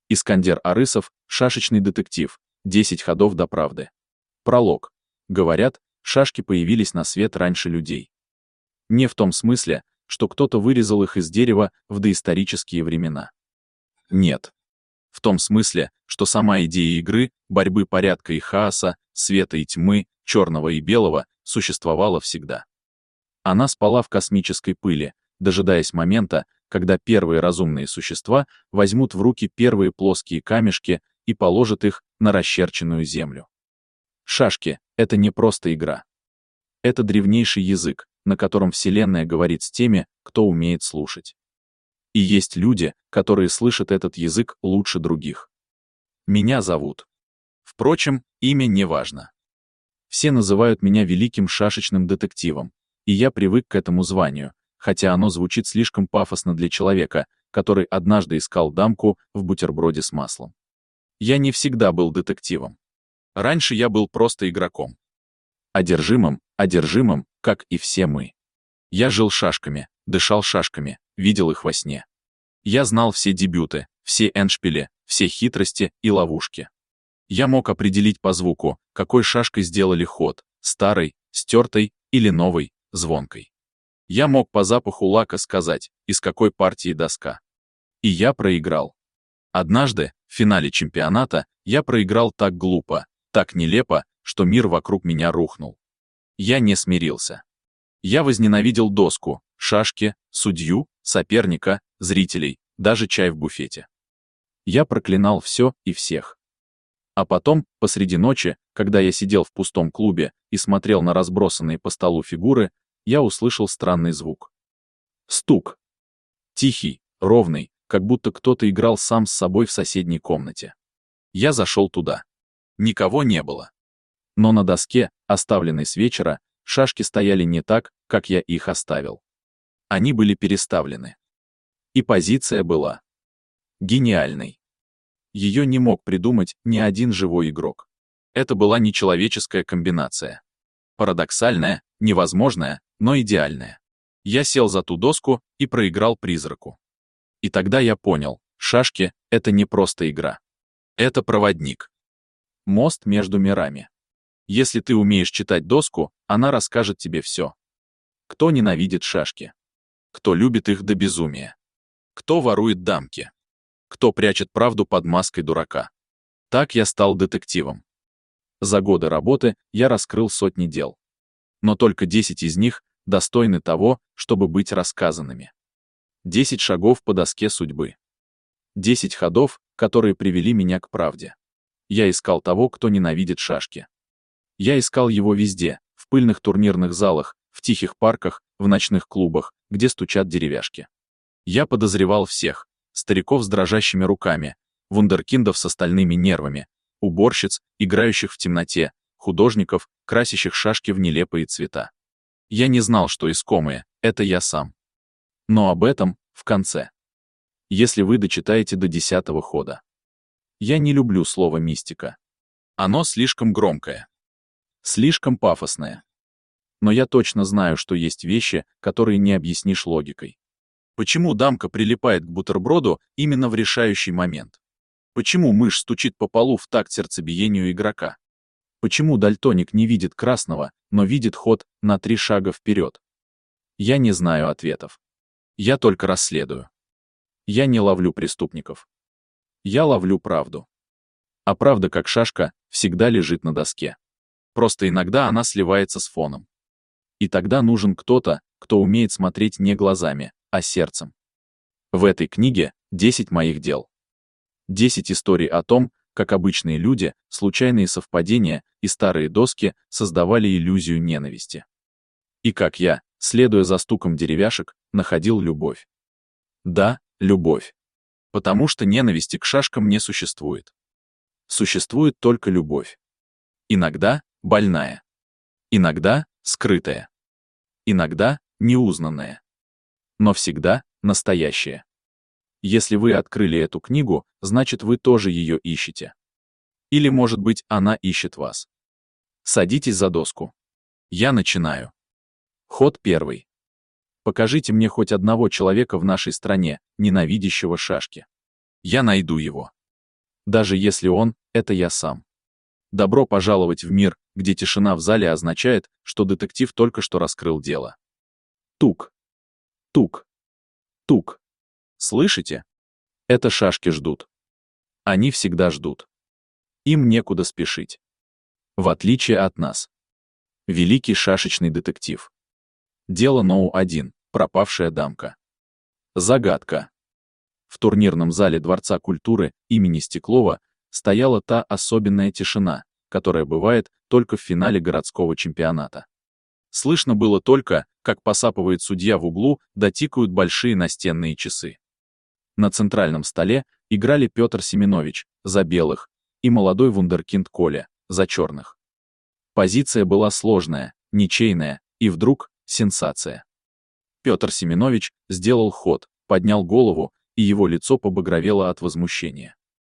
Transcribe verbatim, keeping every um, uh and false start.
Искандер Арысов, шашечный детектив. десять ходов до правды. Пролог. Говорят, шашки появились на свет раньше людей. Не в том смысле, что кто-то вырезал их из дерева в доисторические времена. Нет. В том смысле, что сама идея игры, борьбы порядка и хаоса, света и тьмы, черного и белого, существовала всегда. Она спала в космической пыли, дожидаясь момента, когда первые разумные существа возьмут в руки первые плоские камешки и положат их на расчерченную землю. Шашки — это не просто игра. Это древнейший язык, на котором Вселенная говорит с теми, кто умеет слушать. И есть люди, которые слышат этот язык лучше других. Меня зовут. Впрочем, имя не важно. Все называют меня великим шашечным детективом, и я привык к этому званию, хотя оно звучит слишком пафосно для человека, который однажды искал дамку в бутерброде с маслом. Я не всегда был детективом. Раньше я был просто игроком. Одержимым, одержимым, как и все мы. Я жил шашками, дышал шашками, видел их во сне. Я знал все дебюты, все эндшпили, все хитрости и ловушки. Я мог определить по звуку, какой шашкой сделали ход, старой, стертой или новой, звонкой. Я мог по запаху лака сказать, из какой партии доска. И я проиграл. Однажды, в финале чемпионата, я проиграл так глупо, так нелепо, что мир вокруг меня рухнул. Я не смирился. Я возненавидел доску, шашки, судью, соперника, зрителей, даже чай в буфете. Я проклинал все и всех. А потом, посреди ночи, когда я сидел в пустом клубе и смотрел на разбросанные по столу фигуры, я услышал странный звук. Стук. Тихий, ровный, как будто кто-то играл сам с собой в соседней комнате. Я зашел туда. Никого не было. Но на доске, оставленной с вечера, шашки стояли не так, как я их оставил. Они были переставлены. И позиция была гениальной. Ее не мог придумать ни один живой игрок. Это была нечеловеческая комбинация. Парадоксальная, невозможная, но идеальная. Я сел за ту доску и проиграл призраку. И тогда я понял, шашки — это не просто игра. Это проводник. Мост между мирами. Если ты умеешь читать доску, она расскажет тебе все. Кто ненавидит шашки? Кто любит их до безумия? Кто ворует дамки? Кто прячет правду под маской дурака? Так я стал детективом. За годы работы я раскрыл сотни дел. Но только десять из них достойны того, чтобы быть рассказанными. Десять шагов по доске судьбы. Десять ходов, которые привели меня к правде. Я искал того, кто ненавидит шашки. Я искал его везде, в пыльных турнирных залах, в тихих парках, в ночных клубах, где стучат деревяшки. Я подозревал всех: стариков с дрожащими руками, вундеркиндов с стальными нервами, уборщиц, играющих в темноте, художников, красящих шашки в нелепые цвета. Я не знал, что искомое — это я сам. Но об этом в конце. Если вы дочитаете до десятого хода. Я не люблю слово «мистика». Оно слишком громкое. Слишком пафосное. Но я точно знаю, что есть вещи, которые не объяснишь логикой. Почему дамка прилипает к бутерброду именно в решающий момент? Почему мышь стучит по полу в такт сердцебиению игрока? Почему дальтоник не видит красного, но видит ход на три шага вперед? Я не знаю ответов. Я только расследую. Я не ловлю преступников. Я ловлю правду. А правда, как шашка, всегда лежит на доске. Просто иногда она сливается с фоном. И тогда нужен кто-то, кто умеет смотреть не глазами, а сердцем. В этой книге десять моих дел. десять историй о том, как обычные люди, случайные совпадения и старые доски создавали иллюзию ненависти. И как я, следуя за стуком деревяшек, находил любовь. Да, любовь. Потому что ненависти к шашкам не существует. Существует только любовь. Иногда больная. Иногда скрытая. Иногда неузнанная. Но всегда настоящая. Если вы открыли эту книгу, значит, вы тоже ее ищете. Или, может быть, она ищет вас. Садитесь за доску. Я начинаю. Ход первый. Покажите мне хоть одного человека в нашей стране, ненавидящего шашки. Я найду его. Даже если он — это я сам. Добро пожаловать в мир, где тишина в зале означает, что детектив только что раскрыл дело. Тук. Тук. Тук. Слышите? Это шашки ждут. Они всегда ждут. Им некуда спешить. В отличие от нас. Великий шашечный детектив. Дело номер один. Пропавшая дамка. Загадка. В турнирном зале Дворца культуры имени Стеклова стояла та особенная тишина, которая бывает только в финале городского чемпионата. Слышно было только, как посапывает судья в углу, да тикают большие настенные часы. На центральном столе играли Петр Семенович за белых и молодой вундеркинд Коля за черных. Позиция была сложная, ничейная, и вдруг сенсация. Петр Семенович сделал ход, поднял голову, и его лицо побагровело от возмущения.